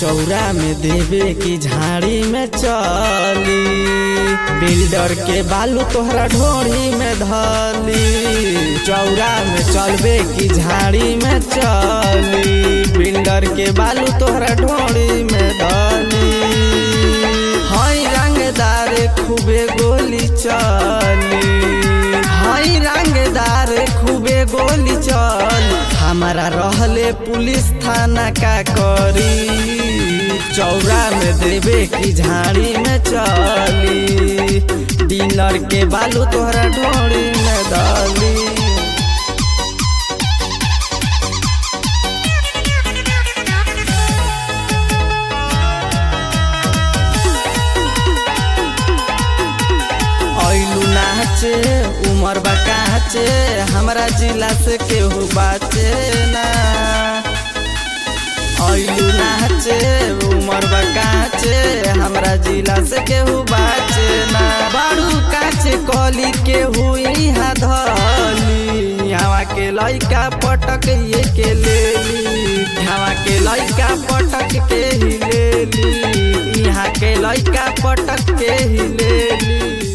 चौरा में देवे की झाड़ी में चली, बिल्डर के बालू तोहरा ढोरी में धली। चौरा में चलबे की झाड़ी में चली, बिल्डर के बालू तोहरा ढोरी में धली। हई रंगदार खूबे गोली चली, हई रंगदार खूबे गोली चल। हमारा रहले पुलिस थाना का करी, चौरा में देवे की झाड़ी में चली, डीलर के बालू तोहरा ढोरी में डाली। नाचे उमर बकाचे, हमरा जिला से केहू बाचे ना। आइलू नाचे उमर बकाचे, हमरा जिला से केहू बाचे ना। बारू काचे कली केहू यहाँ धली, यहाँ के लइका पटक ये के लेली, यहाँ के लइका पटक के ही लेली, यहाँ के लइका पटक के ही लेली।